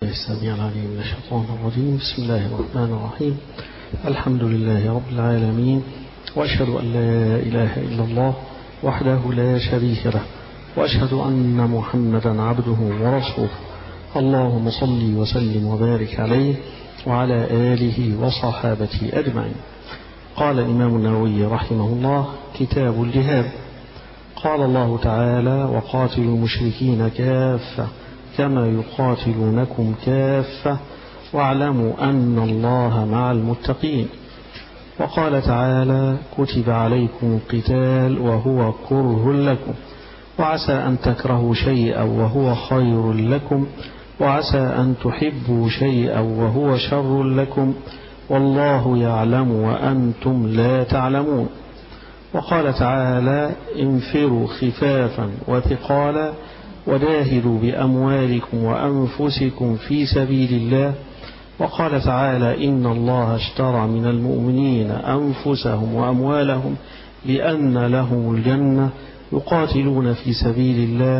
السميع العليم من الشيطان الرجيم. بسم الله الرحمن الرحيم. الحمد لله رب العالمين، وأشهد أن لا إله إلا الله وحده لا شريك له، وأشهد أن محمدا عبده ورسوله. اللهم صل وسلم وبارك عليه وعلى آله وصحابته أجمعين. قال الإمام النووي رحمه الله: كتاب الجهاد. قال الله تعالى: وقاتلوا المشركين كافة كما يقاتلونكم كافة واعلموا أن الله مع المتقين. وقال تعالى: كتب عليكم القتال وهو كره لكم وعسى أن تكرهوا شيئا وهو خير لكم وعسى أن تحبوا شيئا وهو شر لكم والله يعلم وأنتم لا تعلمون. وقال تعالى: انفروا خفافا وثقالا وجاهدوا بأموالكم وأنفسكم في سبيل الله. وقال تعالى: إن الله اشترى من المؤمنين أنفسهم وأموالهم بأن لهم الجنة يقاتلون في سبيل الله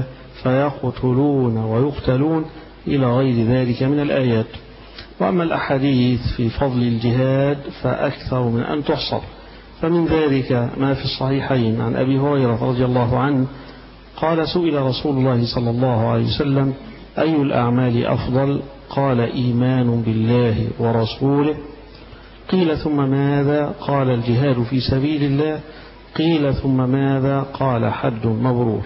فيقتلون ويقتلون إلى غير ذلك من الآيات. وأما الأحاديث في فضل الجهاد فأكثر من أن تحصر، فمن ذلك ما في الصحيحين عن أبي هريرة رضي الله عنه قال: سئل رسول الله صلى الله عليه وسلم: أي الأعمال أفضل؟ قال: إيمان بالله ورسوله. قيل: ثم ماذا؟ قال: الجهاد في سبيل الله. قيل: ثم ماذا؟ قال: حج مبرور.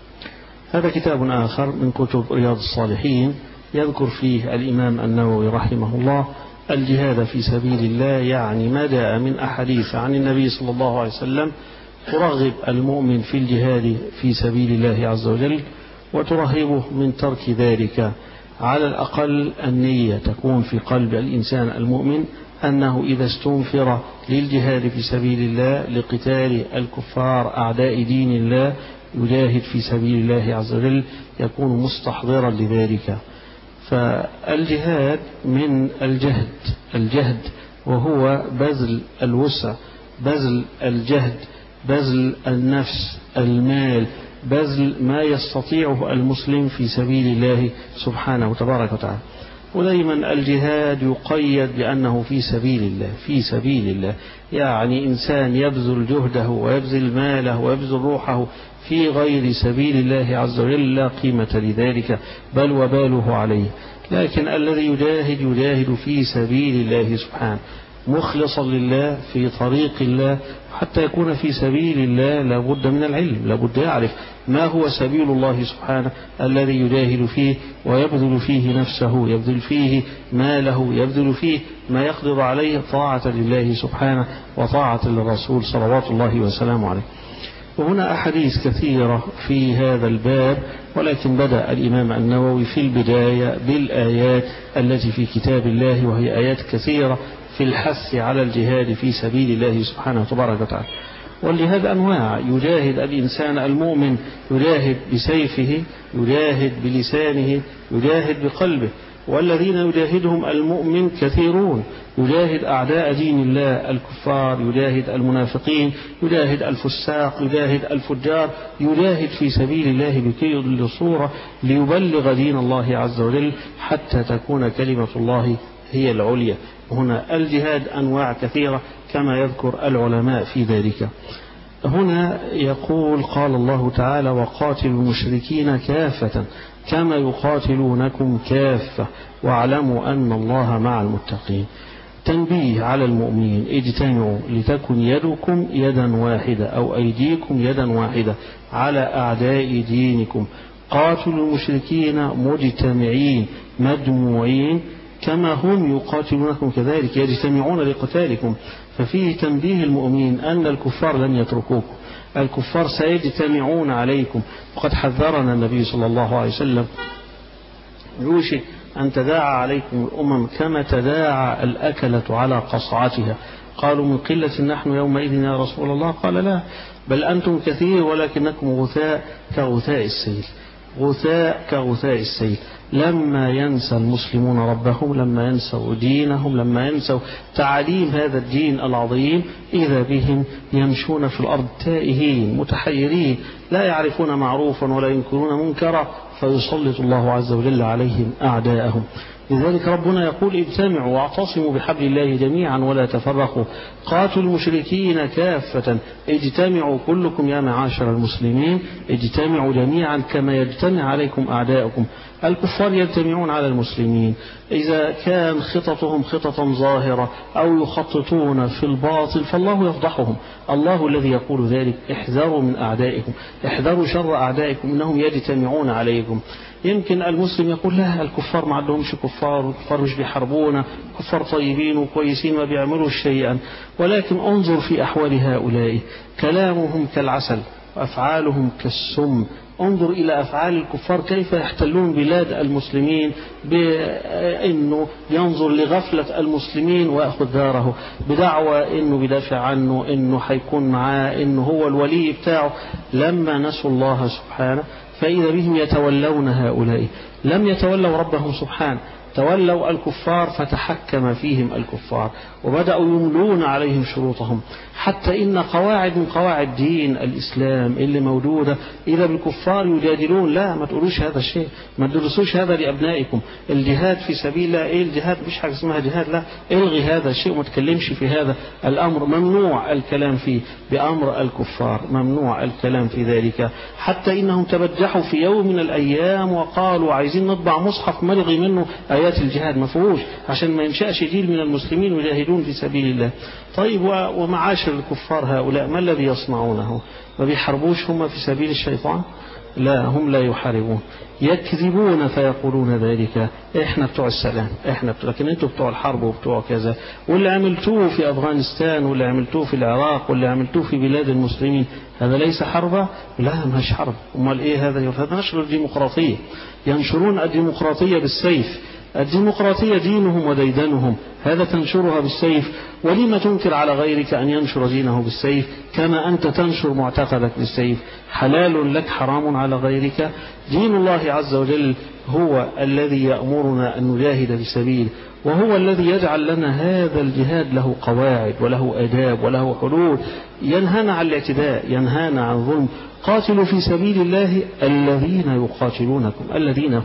هذا كتاب آخر من كتب رياض الصالحين يذكر فيه الإمام النووي رحمه الله الجهاد في سبيل الله، يعني ما جاء من أحاديث عن النبي صلى الله عليه وسلم ترغب المؤمن في الجهاد في سبيل الله عز وجل وترهبه من ترك ذلك. على الأقل النية تكون في قلب الإنسان المؤمن أنه إذا استنفر للجهاد في سبيل الله لقتال الكفار أعداء دين الله يجاهد في سبيل الله عز وجل يكون مستحضرا لذلك. فالجهاد من الجهد وهو بذل الوسع، بذل الجهد، بذل النفس، المال، بذل ما يستطيعه المسلم في سبيل الله سبحانه وتبارك وتعالى. ودائما الجهاد يقيد بأنه في سبيل الله، في سبيل الله، يعني إنسان يبذل جهده ويبذل ماله ويبذل روحه في غير سبيل الله عز وجل لا قيمة لذلك بل وباله عليه. لكن الذي يجاهد في سبيل الله سبحانه مخلصا لله في طريق الله، حتى يكون في سبيل الله لابد من العلم، لابد يعرف ما هو سبيل الله سبحانه الذي يجاهد فيه ويبذل فيه نفسه، يبذل فيه ماله، يبذل فيه ما يقدر عليه طاعة لله سبحانه وطاعة للرسول صلوات الله وسلامه عليه. وهنا أحاديث كثيرة في هذا الباب، ولكن بدأ الإمام النووي في البداية بالآيات التي في كتاب الله، وهي آيات كثيرة في الحث على الجهاد في سبيل الله سبحانه وتبارك وتعالى. والجهاد أنواع، يجاهد الإنسان المؤمن، يجاهد بسيفه، يجاهد بلسانه، يجاهد بقلبه. والذين يجاهدهم المؤمن كثيرون، يجاهد أعداء دين الله الكفار، يجاهد المنافقين، يجاهد الفساق، يجاهد الفجار، يجاهد في سبيل الله بكل صورة ليبلغ دين الله عز وجل حتى تكون كلمة الله هي العليا. هنا الجهاد أنواع كثيرة كما يذكر العلماء في ذلك. هنا يقول: قال الله تعالى: وقاتلوا المشركين كافة كما يقاتلونكم كافة واعلموا أن الله مع المتقين. تنبيه على المؤمنين: اجتمعوا لتكن يدكم يدا واحدة أو أيديكم يدا واحدة على أعداء دينكم. قاتلوا المشركين مجتمعين مجموعين كما هم يقاتلونكم كذلك يجتمعون لقتالكم. ففيه تنبيه المؤمنين أن الكفار لن يتركوكم، الكفار سيجتمعون عليكم. وقد حذرنا النبي صلى الله عليه وسلم: يوشك أن تداعى عليكم الأمم كما تداعى الأكلة على قصعتها. قالوا: من قلة نحن يومئذ يا رسول الله؟ قال: لا، بل أنتم كثير ولكنكم غثاء كغثاء السيل، غثاء كغثاء السيل. لما ينسى المسلمون ربهم، لما ينسوا دينهم، لما ينسوا تعاليم هذا الدين العظيم، إذا بهم يمشون في الأرض تائهين متحيرين لا يعرفون معروفا ولا ينكرون منكرا، فيسلط الله عز وجل عليهم أعداءهم. لذلك ربنا يقول اجتمعوا واعتصموا بحبل الله جميعا ولا تفرقوا قاتلوا المشركين كافة اجتمعوا كلكم يا معاشر المسلمين اجتمعوا جميعا كما يجتمع عليكم أعداؤكم. الكفار يجتمعون على المسلمين إذا كان خططهم خططا ظاهرة أو يخططون في الباطل فالله يفضحهم. الله الذي يقول ذلك احذروا من أعدائكم، احذروا شر أعدائكم إنهم يجتمعون عليكم. يمكن المسلم يقول لا الكفار ما عندهمش كفار، الكفار مش بيحاربونا، كفار طيبين وكويسين ما بيعملوا شيئا، ولكن انظر في أحوال هؤلاء كلامهم كالعسل وأفعالهم كالسم. انظر إلى أفعال الكفار كيف يحتلون بلاد المسلمين بأنه ينظر لغفلة المسلمين ويأخذ داره بدعوى أنه بدافع عنه، أنه حيكون معاه، أنه هو الولي بتاعه. لما نسوا الله سبحانه فإذا بهم يتولون هؤلاء، لم يتولوا ربهم سبحانه، تولوا الكفار فتحكم فيهم الكفار وبدأوا يملون عليهم شروطهم، حتى إن قواعد من قواعد دين الإسلام اللي موجودة إذا بالكفار يجادلون لا ما تقولوش هذا الشيء، ما تدرسوش هذا لأبنائكم. الجهاد في سبيل الله إيه الجهاد؟ مش حاجة اسمها جهاد، لا الغي هذا الشيء وما تكلمش في هذا الأمر، ممنوع الكلام فيه. بأمر الكفار ممنوع الكلام في ذلك، حتى إنهم تبجحوا في يوم من الأيام وقالوا عايزين نطبع مصحف ملغي منه آيات الجهاد، ما فيهوش عشان ما ينشأش جيل من المسلمين يجاهدون في سبيل الله. طيب ومعاشر الكفار هؤلاء ما الذي يصنعونه؟ ما بيحاربوش هم في سبيل الشيطان؟ لا هم لا يحاربون، يكذبون فيقولون ذلك احنا بتوع السلام احنا بتوع، لكن انتوا بتوع الحرب وبتوع كذا، واللي عملتوه في أفغانستان واللي عملتوه في العراق واللي عملتوه في بلاد المسلمين هذا ليس حربا؟ لا مش حرب. امال ايه هذا؟ هذا نشر الديمقراطية، ينشرون الديمقراطية بالسيف. الديمقراطية دينهم وديدنهم، هذا تنشرها بالسيف. ولما تنكر على غيرك أن ينشر دينه بالسيف كما أنت تنشر معتقدك بالسيف؟ حلال لك حرام على غيرك. دين الله عز وجل هو الذي يأمرنا أن نجاهد في سبيله، وهو الذي يجعل لنا هذا الجهاد له قواعد وله آداب وله حدود، ينهانا عن الاعتداء، ينهانا عن ظلم. قاتلوا في سبيل الله الذين يقاتلونكم الذين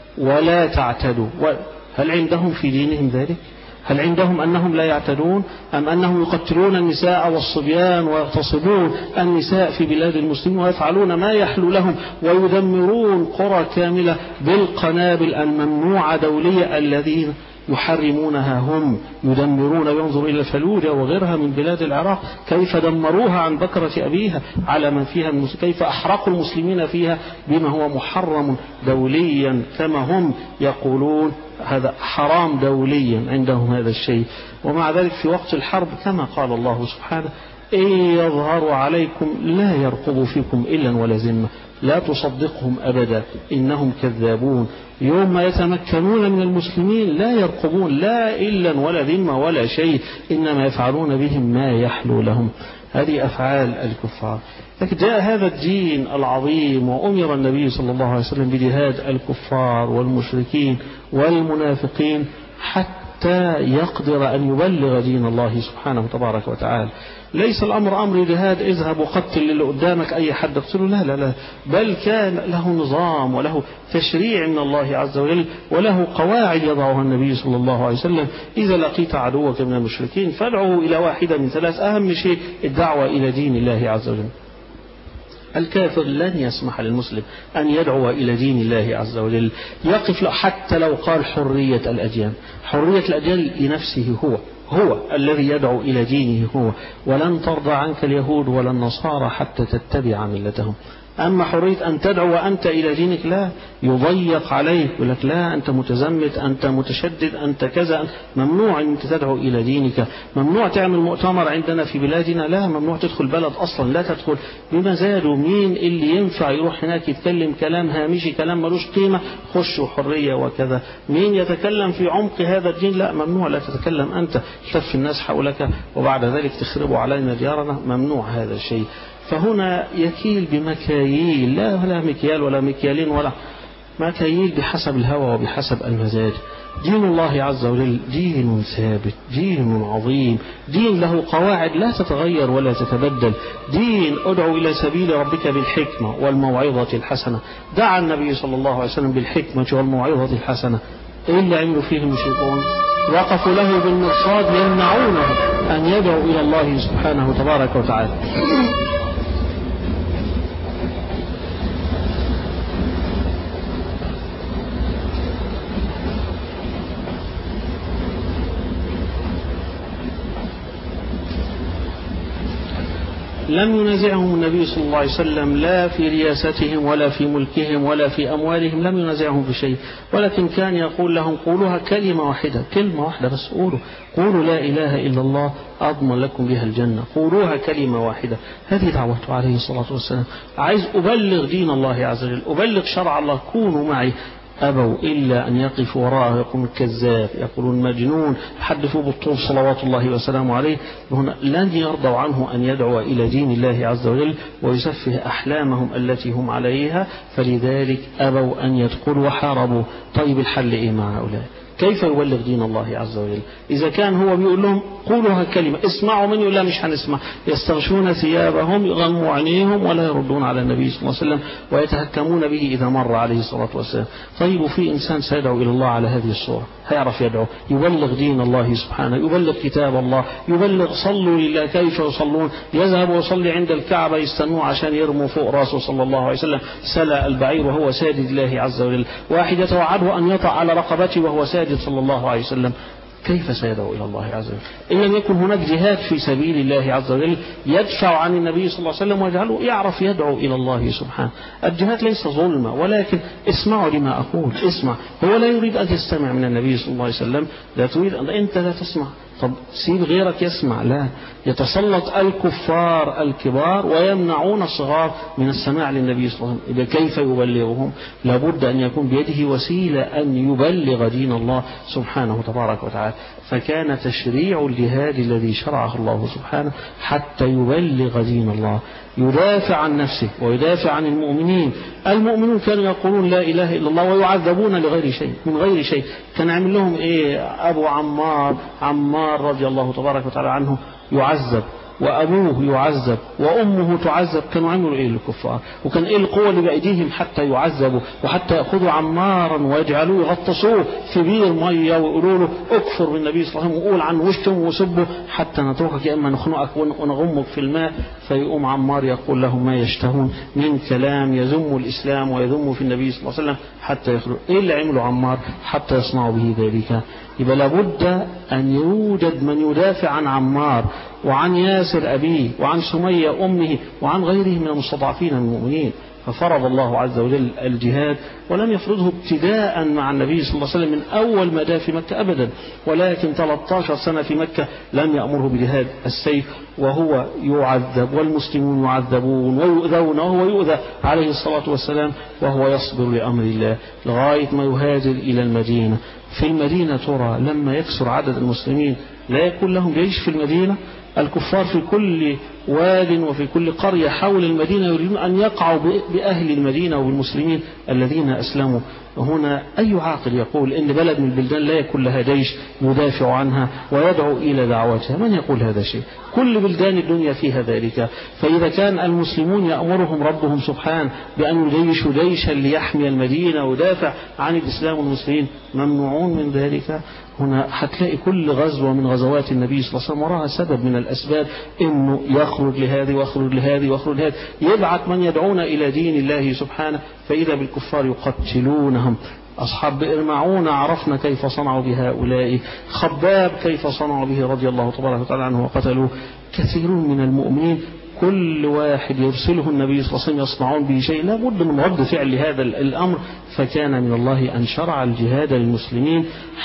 ولا تعتدوا. هل عندهم في دينهم ذلك؟ هل عندهم أنهم لا يعتدون؟ أم أنهم يقتلون النساء والصبيان ويغتصبون النساء في بلاد المسلمين ويفعلون ما يحلو لهم ويدمرون قرى كاملة بالقنابل الممنوعة دولية الذين يحرمونها هم يدمرون؟ وينظر إلى الفلوجة وغيرها من بلاد العراق كيف دمروها عن بكرة أبيها على من فيها من كيف أحرقوا المسلمين فيها بما هو محرم دوليا كما هم يقولون هذا حرام دوليا عندهم هذا الشيء. ومع ذلك في وقت الحرب كما قال الله سبحانه إن يظهروا عليكم لا يرقبوا فيكم إلا ولا ذمة لا تصدقهم أبدا إنهم كذابون. يوم ما يتمكنون من المسلمين لا يرقبون لا إلا ولا ذمة ولا شيء، إنما يفعلون بهم ما يحلو لهم. هذه أفعال الكفار. لكن جاء هذا الدين العظيم وأمر النبي صلى الله عليه وسلم بجهاد الكفار والمشركين والمنافقين حتى يقدر أن يبلغ دين الله سبحانه تبارك وتعالى. ليس الأمر أمر جهاد اذهب وقتل اللي قدامك أي حد اقتله، لا لا لا، بل كان له نظام وله تشريع من الله عز وجل وله قواعد يضعها النبي صلى الله عليه وسلم. إذا لقيت عدوك من المشركين فادعه إلى واحدة من ثلاث، أهم شيء الدعوة إلى دين الله عز وجل. الكافر لن يسمح للمسلم أن يدعو إلى دين الله عز وجل، يقف له حتى لو قال حرية الأديان. حرية الأديان لنفسه هو الذي يدعو إلى دينه هو. ولن ترضى عنك اليهود ولا النصارى حتى تتبع ملتهم. أما حرية أن تدعو أنت إلى دينك لا، يضيق عليك، يقول لك لا أنت متزمت أنت متشدد أنت كذا، ممنوع أن تدعو إلى دينك، ممنوع تعمل مؤتمر عندنا في بلادنا، لا ممنوع تدخل بلد أصلا لا تدخل. بما زادوا مين اللي ينفع يروح هناك يتكلم كلام هامشي كلام ملوش قيمة خش حرية وكذا؟ مين يتكلم في عمق هذا الدين؟ لا ممنوع، لا تتكلم أنت، تلف الناس حولك وبعد ذلك تخربوا علينا ديارنا، ممنوع هذا الشيء. فهنا يكيل بمكاييل، لا مكيال ولا مكيالين ولا مكاييل، بحسب الهوى وبحسب المزاج. دين الله عز وجل دين ثابت، دين عظيم، دين له قواعد لا تتغير ولا تتبدل. دين ادعو إلى سبيل ربك بالحكمة والموعظة الحسنة. دعا النبي صلى الله عليه وسلم بالحكمة والموعظة الحسنة. إيه اللي عملوا فيه المشركون؟ وقفوا له بالمرصاد يمنعونه أن يدعو إلى الله سبحانه تبارك وتعالى. لم ينازعهم النبي صلى الله عليه وسلم لا في رياستهم ولا في ملكهم ولا في أموالهم، لم ينازعهم في شيء، ولكن كان يقول لهم قولوها كلمة واحدة، كلمة واحدة بس، قولوا لا إله إلا الله أضمن لكم بها الجنة، قولوها كلمة واحدة. هذه دعوته عليه الصلاة والسلام. عايز أبلغ دين الله عز وجل، أبلغ شرع الله، كونوا معي. أبوا إلا أن يقفوا وراءه، يقولون كذاب، يقولون مجنون، حدثوا بالطول صلوات الله وسلامه عليه. هنا لن يرضوا عنه أن يدعو إلى دين الله عز وجل ويسفه أحلامهم التي هم عليها، فلذلك أبوا أن يدخلوا وحاربوا. طيب الحل إيه مع هؤلاء؟ كيف يبلغ دين الله عز وجل إذا كان هو بيقول لهم قولوها كلمة، اسمعوا مني ولا مش هنسمع؟ يستغشون ثيابهم، يغموا عينيهم، ولا يردون على النبي صلى الله عليه وسلم، ويتهكمون به إذا مر عليه الصلاة والسلام. طيب وفي إنسان سيدعو إلى الله على هذه الصورة، هيعرف يدعو، يبلغ دين الله سبحانه، يبلغ كتاب الله، يبلغ صلوا لله كيف يصلون، يذهب ويصلي عند الكعبة يستنوه عشان يرموا فوق راسه صلى الله عليه وسلم سلى البعير وهو ساجد الله عز وجل، واحد يتوعده أن يطع على رقبته وهو ساجد صلى الله عليه وسلم. كيف سيدعو إلى الله عز وجل إن لم يكن هناك جهاد في سبيل الله عز وجل يدفع عن النبي صلى الله عليه وسلم ويجعله يعرف يدعو إلى الله سبحانه؟ الجهاد ليس ظلمة، ولكن اسمعوا لما أقول، اسمع. هو لا يريد أن تستمع من النبي صلى الله عليه وسلم، لا تريد أن أنت لا تسمع، طب سيب غيرك يسمع. لا، يتسلط الكفار الكبار ويمنعون الصغار من السماع للنبي صلى الله عليه وسلم. إذا كيف يبلغهم؟ لابد أن يكون بيده وسيلة أن يبلغ دين الله سبحانه تبارك وتعالى. فكان تشريع الجهاد الذي شرعه الله سبحانه حتى يبلغ دين الله، يدافع عن نفسه ويدافع عن المؤمنين. المؤمنون كانوا يقولون لا إله إلا الله ويعذبون لغير شيء، من غير شيء. كان عامل لهم إيه؟ أبو عمار رضي الله تبارك وتعالى عنه يعذب، وأبوه يعذب، وأمه تعذب. كانوا عملوا إيه للكفار؟ وكان إيه القوة اللي بأيديهم حتى يعذبوا وحتى يأخذوا عمارا ويجعلوه يغطسوه في بير مية ويقولوا له اكفر بالنبي صلى الله عليه وسلم وقول عنه واشتم وسبه حتى نتركك يا إما نخنقك ونغمك في الماء. فيقوم عمار يقول لهم ما يشتهون من كلام يذم الإسلام ويذم في النبي صلى الله عليه وسلم حتى يخرج. إيه اللي عملوا عمار حتى يصنعوا به ذلك؟ يبقى لابد أن يوجد من يدافع عن عمار وعن ياسر أبيه وعن سمية أمه وعن غيره من المستضعفين من المؤمنين. ففرض الله عز وجل الجهاد، ولم يفرضه ابتداء مع النبي صلى الله عليه وسلم من أول ما في مكة أبدا، ولكن 13 سنة في مكة لم يأمره بجهاد السيف، وهو يعذب والمسلمون يعذبون ويؤذون وهو يؤذى عليه الصلاة والسلام، وهو يصبر لأمر الله لغاية ما يهاجر إلى المدينة. في المدينة ترى لما يكثر عدد المسلمين لا يكون لهم جيش في المدينة. الكفار في كل واد وفي كل قرية حول المدينة يريدون أن يقعوا بأهل المدينة وبالمسلمين الذين أسلموا. هنا أي عاقل يقول إن بلد من البلدان لا يكون لها جيش يدافع عنها ويدعو إلى دعوتها؟ من يقول هذا الشيء؟ كل بلدان الدنيا فيها ذلك. فإذا كان المسلمون يأمرهم ربهم سبحانه بأن يجيشوا جيشا ليحمي المدينة ويدافع عن الإسلام والمسلمين، ممنوعون من ذلك. هنا هتلاقي كل غزوة من غزوات النبي صلى الله عليه وسلم وراها سبب من الأسباب، إنه يخرج لهذه ويخرج لهذه ويخرج لهذه، يبعث من يدعون إلى دين الله سبحانه، فإذا بالكفار يقتلونهم. أصحاب بئر معون عرفنا كيف صنعوا بهؤلاء، خباب كيف صنعوا به رضي الله تبارك وتعالى عنه وقتلوا كثيرون من المؤمنين. كل واحد يرسله النبي صلى الله عليه وسلم يصنعون به شيء، لا بد من رد فعل هذا الأمر. فكان من الله أن شرع الجهاد للمسلمين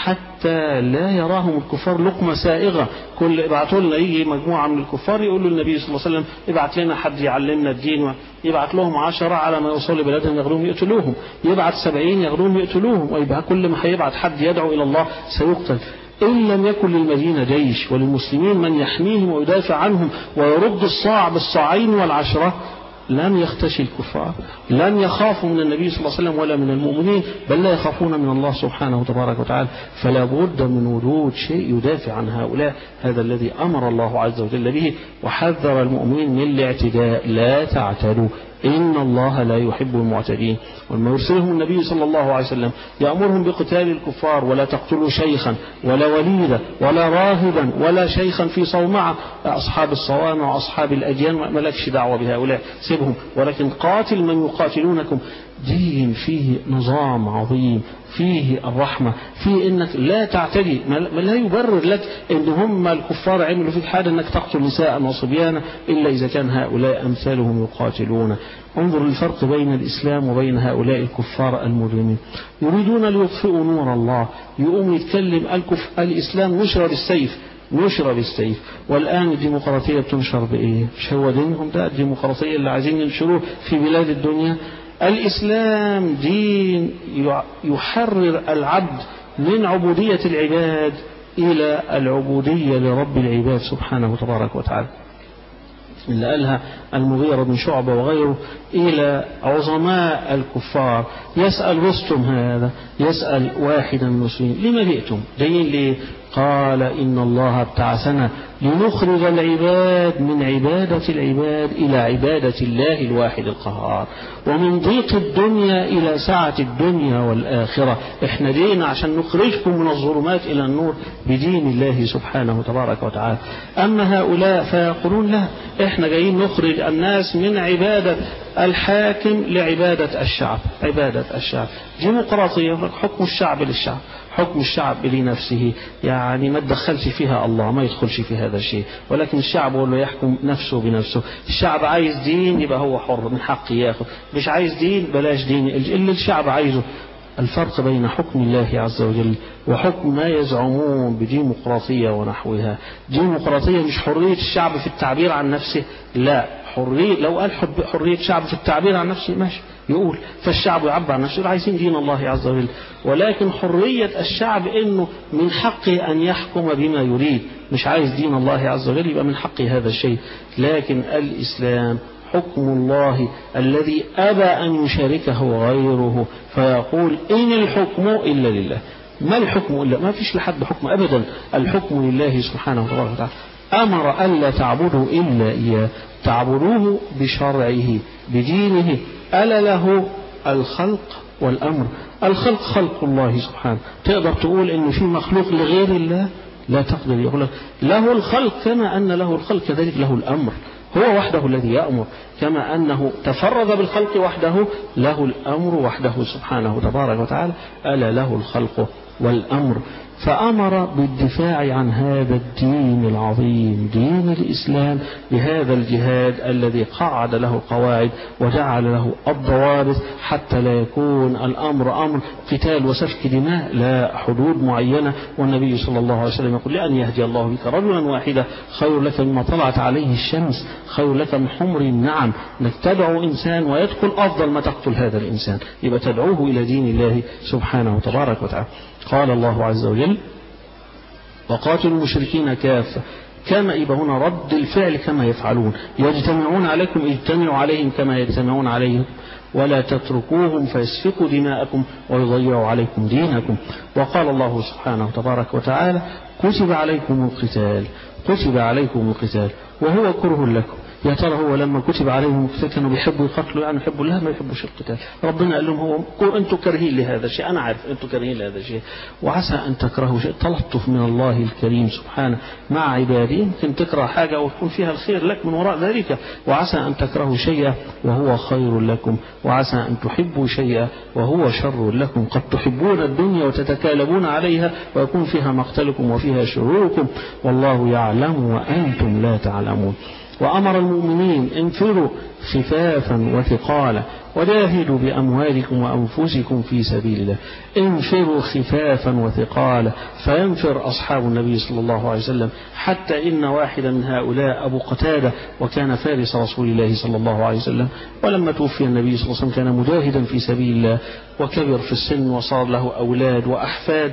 حتى لا يراهم الكفار لقمة سائغة. كل ابعتوا لنا يجي مجموعة من الكفار يقولوا للنبي صلى الله عليه وسلم ابعت لنا حد يعلمنا الدين، يبعت لهم 10 على ما يوصل لبلادهم ياخذوهم يقتلوهم، يبعت 70 ياخذوهم يقتلوهم، ويبقى كل ما هيبعت حد يدعو إلى الله سيقتل. إن لم يكن للمدينة جيش وللمسلمين من يحميهم ويدافع عنهم ويرد الصاع بالصاعين والعشرة، لن يختشي الكفار، لن يخافوا من النبي صلى الله عليه وسلم ولا من المؤمنين، بل لا يخافون من الله سبحانه وتبارك وتعالى. فلا بد من وجود شيء يدافع عن هؤلاء. هذا الذي أمر الله عز وجل به وحذر المؤمنين من الاعتداء. لا تعتدوا إن الله لا يحب المعتدين. ولما يرسلهم النبي صلى الله عليه وسلم يأمرهم بقتال الكفار: ولا تقتلوا شيخا ولا وليدا ولا راهبا ولا شيخا في صومعة، أصحاب الصوامع وأصحاب الأديان ما لكش دعوة بهؤلاء، سيبهم، ولكن قاتل من يقاتلونكم. دين فيه نظام عظيم، فيه الرحمة، فيه انك لا تعتدي، لا يبرر لك ان هم الكفار عملوا فيك حاجة انك تقتل نساء وصبيانا الا اذا كان هؤلاء امثالهم يقاتلون. انظر الفرق بين الاسلام وبين هؤلاء الكفار المجرمين. يريدون ليطفئوا نور الله، يقوم يتكلم الاسلام نشر بالسيف. والآن الديمقراطية بتنشر بإيه؟ مش هو دينهم ده الديمقراطية اللي عايزين ينشروه في بلاد الدنيا؟ الإسلام دين يحرر العبد من عبودية العباد إلى العبودية لرب العباد سبحانه تبارك وتعالى، اللي قالها المغيرة بن شعبة وغيره إلى عظماء الكفار. يسأل رستم هذا، يسأل واحدا من المسلمين: لما جئتم؟ جايين ليه؟ قال: إن الله ابتعثنا لنخرج العباد من عبادة العباد إلى عبادة الله الواحد القهار، ومن ضيق الدنيا إلى سعة الدنيا والآخرة. إحنا جينا عشان نخرجكم من الظلمات إلى النور بدين الله سبحانه تبارك وتعالى. أما هؤلاء فيقولون: لا، إحنا جايين نخرج الناس من عبادة الحاكم لعبادة الشعب. عبادة الشعب ديمقراطية، حكم الشعب للشعب، حكم الشعب لنفسه، يعني ما تدخلش فيها الله، ما يدخلش في هذا الشيء، ولكن الشعب هو اللي يحكم نفسه بنفسه. الشعب عايز دين يبقى هو حر، من حقه ياخذ، مش عايز دين بلاش دين اللي الشعب عايزه. الفرق بين حكم الله عز وجل وحكم ما يزعمون بديمقراطية ونحوها. ديمقراطية مش حرية الشعب في التعبير عن نفسه، لا، حرية. لو قال حرية الشعب في التعبير عن نفسه ماشي، يقول فالشعب يعبر عن نفسه، عايزين دين الله عز وجل. ولكن حرية الشعب انه من حقه ان يحكم بما يريد، مش عايز دين الله عز وجل يبقى من حقه هذا الشيء. لكن الإسلام حكم الله الذي أبى أن يشاركه غيره، فيقول: إن الحكم إلا لله. ما الحكم إلا؟ ما فيش لحد حكم أبدا، الحكم لله سبحانه وتعالى. أمر ألا تعبدوا إلا إياه، تعبدوه بشرعه بدينه. ألا له الخلق والأمر. الخلق خلق الله سبحانه. تقدر تقول إن في مخلوق لغير الله؟ لا تقدر. يقول لك له الخلق، كما أن له الخلق كذلك له الأمر، هو وحده الذي يأمر، كما أنه تفرد بالخلق وحده له الأمر وحده سبحانه تبارك وتعالى. ألا له الخلق والأمر. فأمر بالدفاع عن هذا الدين العظيم دين الإسلام بهذا الجهاد الذي قعد له القواعد وجعل له الضوابط، حتى لا يكون الأمر أمر قتال وسفك دماء، لا، حدود معينة. والنبي صلى الله عليه وسلم يقول: لأن يهدي الله بك رجلا واحدا خير لك مما طلعت عليه الشمس، خير لك من حمر النعم. انك تدعو إنسان ويدخل أفضل ما تقتل هذا الإنسان، يبقى تدعوه إلى دين الله سبحانه تبارك وتعالى. قال الله عز وجل: وقاتلوا المشركين كافة. كما يبقى هنا رد الفعل كما يفعلون، يجتمعون عليكم اجتمعوا عليهم كما يجتمعون عليهم، ولا تتركوهم فيسفكوا دماءكم ويضيعوا عليكم دينكم. وقال الله سبحانه تبارك وتعالى: كتب عليكم القتال، كتب عليكم القتال وهو كره لكم. يا ترى هو لما كتب عليهم القتال كانوا بيحبوا يقتلوا؟ يعني يحبوا؟ لا، ما يحبوش القتال. ربنا قال لهم: هو انتم كارهين لهذا الشيء، انا عارف انتم كارهين لهذا الشيء، وعسى ان تكرهوا شيء. تلطف من الله الكريم سبحانه مع عباده. يمكن تكره حاجه وتكون فيها الخير لك من وراء ذلك، وعسى ان تكرهوا شيئا وهو خير لكم، وعسى ان تحبوا شيئا وهو شر لكم. قد تحبون الدنيا وتتكالبون عليها ويكون فيها مقتلكم وفيها شروركم، والله يعلم وانتم لا تعلمون. وأمر المؤمنين: انفروا خفافا وثقالا وجاهدوا بأموالكم وأنفسكم في سبيل الله. انفروا خفافا وثقالا. فينفر أصحاب النبي صلى الله عليه وسلم، حتى إن واحدا من هؤلاء أبو قتادة، وكان فارس رسول الله صلى الله عليه وسلم، ولما توفي النبي صلى الله عليه وسلم كان مجاهدا في سبيل الله، وكبر في السن وصار له أولاد وأحفاد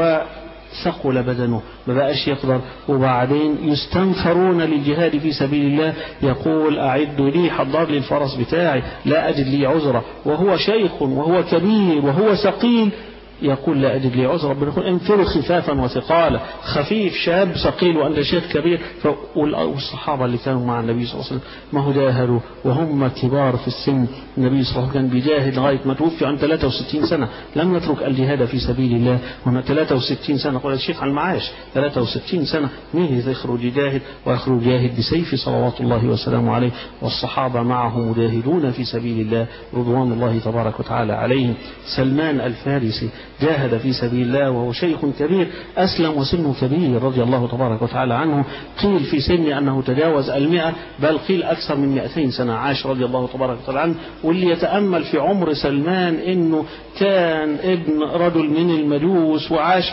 ثقل بدنه ما بقاش يقدر. وبعدين يستنفرون للجهاد في سبيل الله، يقول: أعدوا لي، حضر لي الفرس بتاعي، لا أجد لي عذرة، وهو شيخ وهو كبير وهو ثقيل، يقول لا أجد لي عذر، ربنا يقول انفروا خفافا وثقالا، خفيف شاب ثقيل وأنت شيخ كبير. والصحابة اللي كانوا مع النبي صلى الله عليه وسلم ما هو جاهدوا وهم كبار في السن. النبي صلى الله عليه وسلم كان بيجاهد لغاية ما توفي عن 63 سنة، لم يترك الجهاد في سبيل الله. هنا 63 سنة، قال الشيخ على المعاش 63 سنة، مين يخرج يجاهد؟ ويخرج يجاهد بسيف صلوات الله وسلامه عليه، والصحابة معه مجاهدون في سبيل الله رضوان الله تبارك وتعالى عليهم. سلمان الفارسي جاهد في سبيل الله وهو شيخ كبير، أسلم وسنه كبير رضي الله تبارك وتعالى عنه، قيل في سنه أنه تجاوز 100، بل قيل أكثر من 200 سنة عاش رضي الله تبارك وتعالى عنه. واللي يتأمل في عمر سلمان إنه كان ابن رجل من المجوس وعاش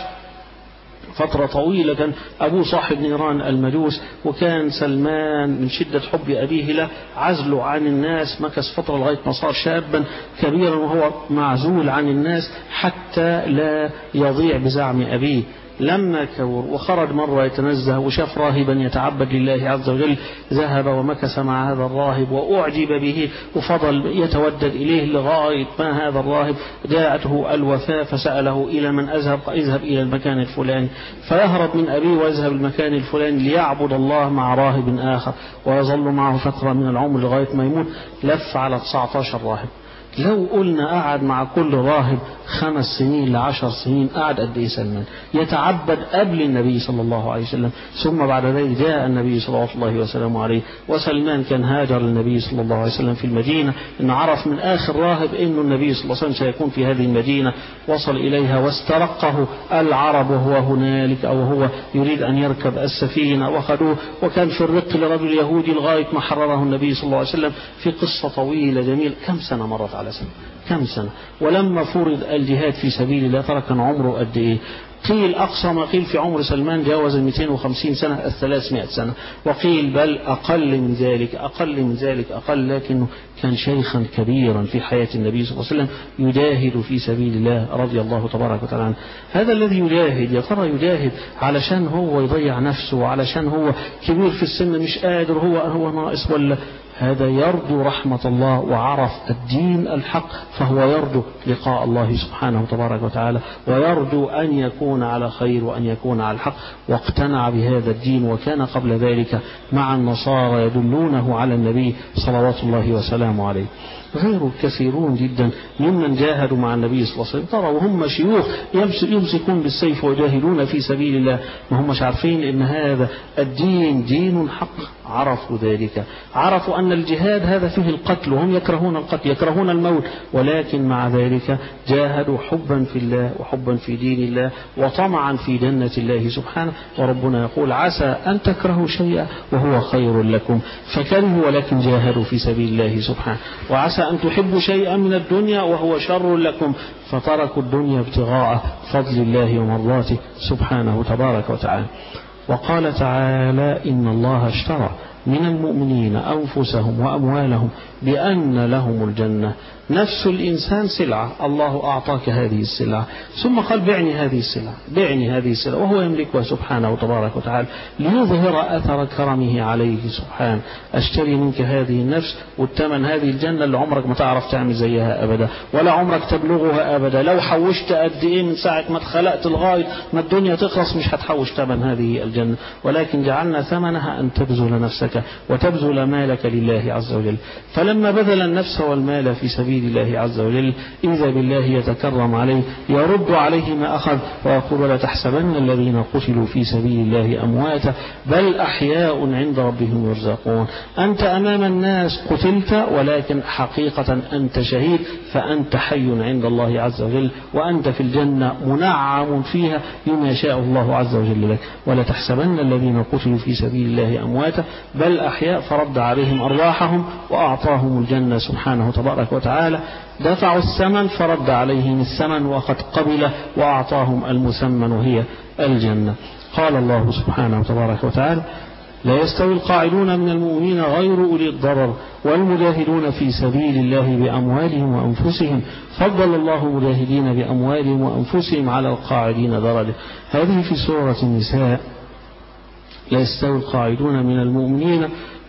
فترة طويلة، كان أبوه صاحب نيران المجوس، وكان سلمان من شدة حب أبيه له عزله عن الناس، مكث فترة لغاية ما صار شابا كبيرا وهو معزول عن الناس حتى لا يضيع بزعم أبيه. لما كبر وخرج مرة يتنزه وشاف راهبا يتعبد لله عز وجل، ذهب ومكث مع هذا الراهب وأعجب به وفضل يتودد إليه لغاية ما هذا الراهب جاءته الوفاة فسأله إلى من أذهب؟ اذهب إلى المكان الفلاني، فيهرب من أبيه ويذهب المكان الفلاني ليعبد الله مع راهب آخر ويظل معه فترة من العمر لغاية ما يموت. لف على 19 راهب. لو قلنا قعد مع كل راهب 5 سنين ل10 سنين، قعد قد ايه سلمان؟ يتعبد قبل النبي صلى الله عليه وسلم، ثم بعد ذلك جاء النبي صلى الله عليه وسلم عليه. وسلمان كان هاجر للنبي صلى الله عليه وسلم في المدينة، إن عرف من آخر راهب إنه النبي صلى الله عليه وسلم سيكون في هذه المدينة، وصل إليها واسترقه العرب وهو هنالك أو هو يريد أن يركب السفينة وخذوه، وكان في الرق لرجل يهودي لغاية ما حرره النبي صلى الله عليه وسلم في قصة طويلة جميلة. كم سنة مرت على سنة؟ كم سنة؟ ولما فرض الجهاد في سبيل الله ترى كان عمره قد ايه؟ قيل أقصى ما قيل في عمر سلمان جاوز 250 سنة 300 سنة، وقيل بل أقل من ذلك أقل، لكنه كان شيخا كبيرا في حياة النبي صلى الله عليه وسلم يجاهد في سبيل الله رضي الله تبارك وتعالى عنه. هذا الذي يجاهد يا ترى يجاهد علشان هو يضيع نفسه وعلشان هو كبير في السن مش قادر، هو ناقص، ولا هذا يرجو رحمة الله وعرف الدين الحق فهو يرجو لقاء الله سبحانه تبارك وتعالى، ويرجو أن يكون على خير وأن يكون على الحق، واقتنع بهذا الدين. وكان قبل ذلك مع النصارى يدلونه على النبي صلوات الله وسلامه عليه. غيره كثيرون جدا ممن جاهدوا مع النبي صلى الله عليه وسلم، ترى وهم شيوخ يمسكون بالسيف ويجاهدون في سبيل الله، ما همش عارفين ان هذا الدين دين حق. عرفوا ذلك، عرفوا ان الجهاد هذا فيه القتل، وهم يكرهون القتل يكرهون الموت، ولكن مع ذلك جاهدوا حبا في الله وحبا في دين الله وطمعا في جنة الله سبحانه. وربنا يقول عسى أن تكرهوا شيئا وهو خير لكم فكرهوا ولكن جاهدوا في سبيل الله سبحانه، وعسى أن تحبوا شيئا من الدنيا وهو شر لكم فتركوا الدنيا ابتغاء فضل الله ومرضاته سبحانه تبارك وتعالى. وقال تعالى إن الله اشترى من المؤمنين أنفسهم وأموالهم بأن لهم الجنة. نفس الإنسان سلعة، الله أعطاك هذه السلعة، ثم قال بعني هذه السلعة وهو يملكها سبحانه تبارك وتعالى ليظهر أثر كرمه عليه سبحانه. أشتري منك هذه النفس والثمن هذه الجنة اللي عمرك ما تعرف تعمل زيها أبدا ولا عمرك تبلغها أبدا. لو حوشت قد إيه من ساعة ما اتخلقت لغاية ما الدنيا تخلص مش هتحوش ثمن هذه الجنة، ولكن جعلنا ثمنها أن تبذل نفسك وتبذل مالك لله عز وجل. فلما بذل النفس والمال في سبيل الله عز وجل إذا بالله يتكرم عليه، يرد عليه ما أخذ ويقول ولا تحسبن الذين قتلوا في سبيل الله أمواتا بل أحياء عند ربهم يرزقون. أنت أمام الناس قتلت ولكن حقيقة أنت شهيد، فأنت حي عند الله عز وجل، وأنت في الجنة منعم فيها بما شاء الله عز وجل لك. ولا تحسبن الذين قتلوا في سبيل الله أمواتا بل أحياء، فرد عليهم أرواحهم وأعطاهم الجنة سبحانه تبارك وتعالى. دفعوا الثمن فرد عليهم الثمن وقد قبله وأعطاهم المثمن وهي الجنة. قال الله سبحانه تبارك وتعالى لا يستوي القاعدون من المؤمنين غير أولي الضرر والمجاهدون في سبيل الله بأموالهم وأنفسهم فضل الله المجاهدين بأموالهم وأنفسهم على القاعدين درجة. هذه في سورة النساء. لا يستوي القاعدون من المؤمنين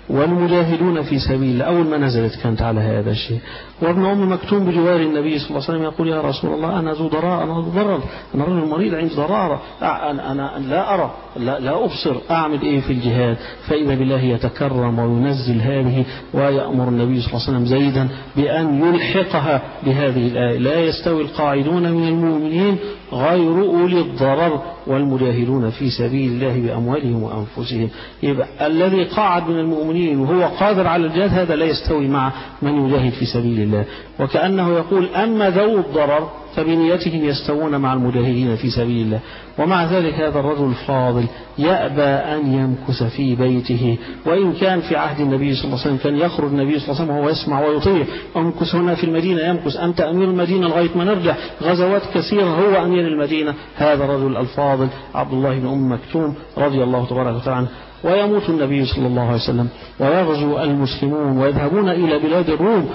والمجاهدون في سبيل الله. أول ما نزلت كانت على هذا الشيء. وابن أم مكتوم بجوار النبي صلى الله عليه وسلم يقول: يا رسول الله أنا ذو ضراء، أنا ذو ضرر، أنا رجل مريض عندي ضرارة، أنا لا أرى، لا أبصر، أعمل إيه في الجهاد؟ فإذا بالله يتكرم وينزل هذه، ويأمر النبي صلى الله عليه وسلم زيدا بأن يلحقها بهذه الآية: لا يستوي القاعدون من المؤمنين غير أولي الضرر والمجاهدون في سبيل الله بأموالهم وأنفسهم. يبقى الذي قاعد من المؤمنين وهو قادر على الجهاد هذا لا يستوي مع من يجاهد في سبيل الله. وكأنه يقول: أما ذو الضرر فبنيتهم يستوون مع المجاهدين في سبيل الله. ومع ذلك هذا الرجل الفاضل يأبى أن يمكث في بيته، وإن كان في عهد النبي صلى الله عليه وسلم كان يخرج النبي صلى الله عليه وسلم وهو يسمع ويطيع: امكث هنا في المدينة، يمكث، أنت أمير المدينة لغاية ما نرجع، غزوات كثيرة هو أمير المدينة. هذا الرجل الفاضل عبد الله بن أم مكتوم رضي الله تبارك وتعالى عنه. ويموت النبي صلى الله عليه وسلم ويغزو المسلمون ويذهبون إلى بلاد الروم،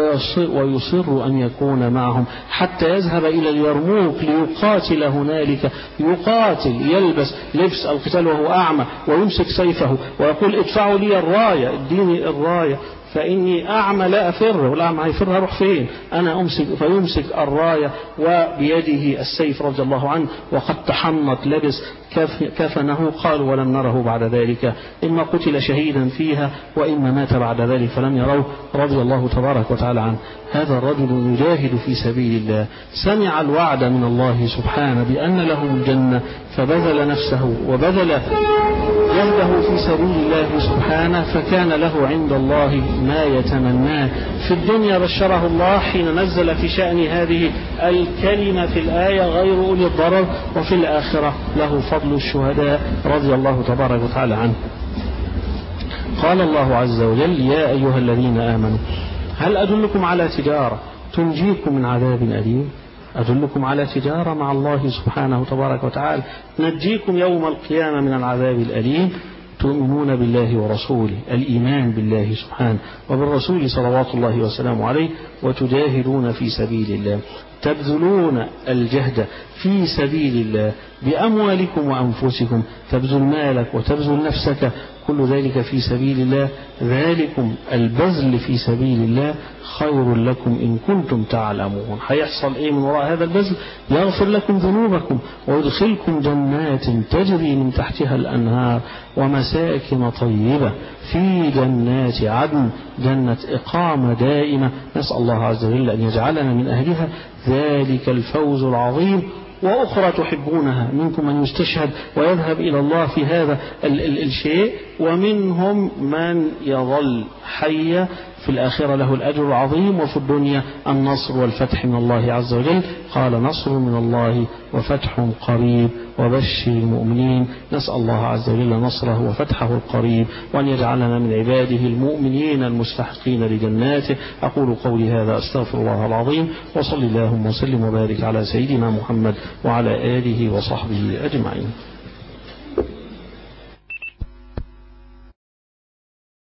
ويصر أن يكون معهم حتى يذهب إلى اليرموك ليقاتل هنالك، يقاتل، يلبس لبس القتال وهو أعمى، ويمسك سيفه ويقول: ادفعوا لي الراية، اديني الراية فإني أعمى لا أفر، والأعمى هيفر أروح فين؟ أنا أمسك. فيمسك الراية وبيده السيف رضي الله عنه، وقد تحنط لبس كفنه. قالوا: ولم نره بعد ذلك، إما قتل شهيدا فيها وإما مات بعد ذلك فلم يروه، رضي الله تبارك وتعالى عنه. هذا الرجل يجاهد في سبيل الله، سمع الوعد من الله سبحانه بأن له الجنة فبذل نفسه وبذل جهده في سبيل الله سبحانه، فكان له عند الله ما يتمناه. في الدنيا بشره الله حين نزل في شأن هذه الكلمة في الآية: غير أولي الضرر، وفي الآخرة له فضل الشهداء رضي الله تبارك وتعالى عنه. قال الله عز وجل: يا أيها الذين آمنوا هل أدلكم على تجارة تنجيكم من عذاب أليم؟ أدلكم على تجارة مع الله سبحانه وتبارك وتعالى نجيكم يوم القيامة من العذاب الأليم. تؤمنون بالله ورسوله، الإيمان بالله سبحانه وبالرسول صلوات الله وسلامه عليه، وتجاهدون في سبيل الله، تبذلون الجهد في سبيل الله بأموالكم وأنفسكم، تبذل مالك وتبذل نفسك، كل ذلك في سبيل الله. ذلكم البذل في سبيل الله خير لكم إن كنتم تعلمون. هيحصل إيه من وراء هذا البذل؟ يغفر لكم ذنوبكم ويدخلكم جنات تجري من تحتها الأنهار ومساكن طيبة في جنات عدن، جنة إقامة دائمة، نسأل الله عز وجل أن يجعلنا من أهلها. ذلك الفوز العظيم. وأخرى تحبونها، منكم من يستشهد ويذهب إلى الله في هذا الشيء، ومنهم من يظل حيا في الآخرة له الأجر العظيم، وفي الدنيا النصر والفتح من الله عز وجل. قال: نصر من الله وفتح قريب وبشر المؤمنين. نسأل الله عز وجل نصره وفتحه القريب، وأن يجعلنا من عباده المؤمنين المستحقين لجناته. أقول قولي هذا، أستغفر الله العظيم، وصل اللهم وسلم وبارك على سيدنا محمد وعلى آله وصحبه أجمعين.